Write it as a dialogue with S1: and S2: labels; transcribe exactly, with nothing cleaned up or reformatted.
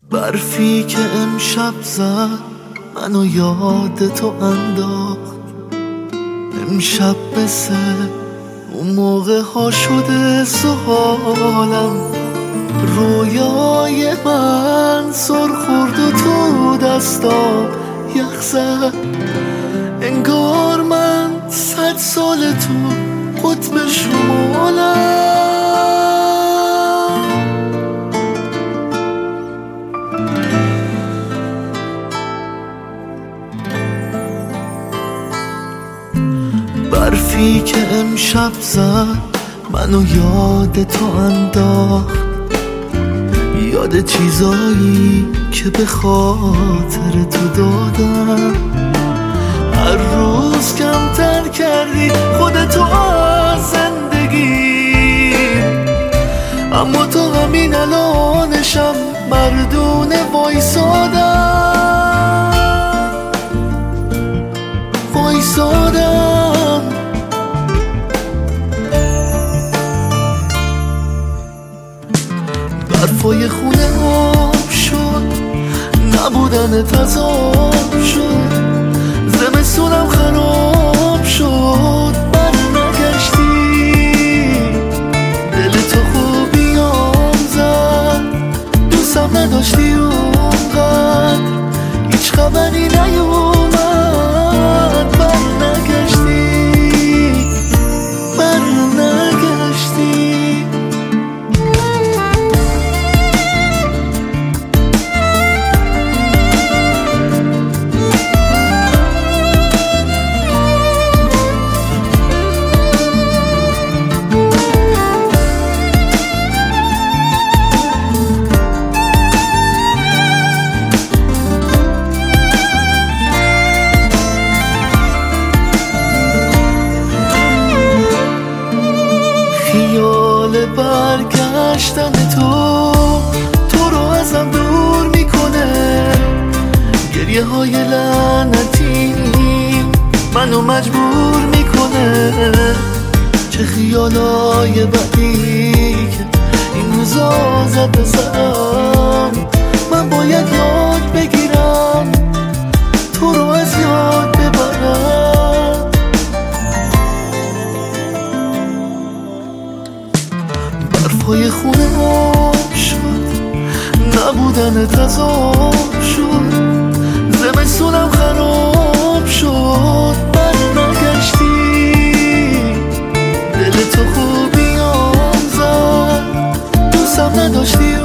S1: برفی که امشب زد منو یاد تو انداخت. امشب مثل اون موقع ها شده سحالم. رویای من سر خورد و تو دستا یخ زد. انگار من صد سال تو قطب شمالم. برفی که امشب زد منو یاد تو انداخت. یاد چیزایی که به خاطر تو دادم. هر روز کمتر کردی خودتو از زندگی، اما تو همین الانشم مردونه وایسادم وایسادم. برفای خونه آب شد، نبودن تذاب شد. زمستونم خراب شد، بر نگشتی. دل تو خوبیام زد، دوستم نداشتی اونقدر. هیچ خبری نیومد، بر نگشتی بر نگشتی. خیال برگشتن تو تو رو ازم دور میکنه. گریه های لعنتی منو مجبور میکنه. چه خیالای بدی که این روزا زد به سرم. من باید یاد بگیرم تو رو از یاد ببرم. برفای خونه آب شد، نبودن تذاب شد. زمستونم خراب شد، بر نگشتی. دل تو خوبیام زد، دوستم نداشتی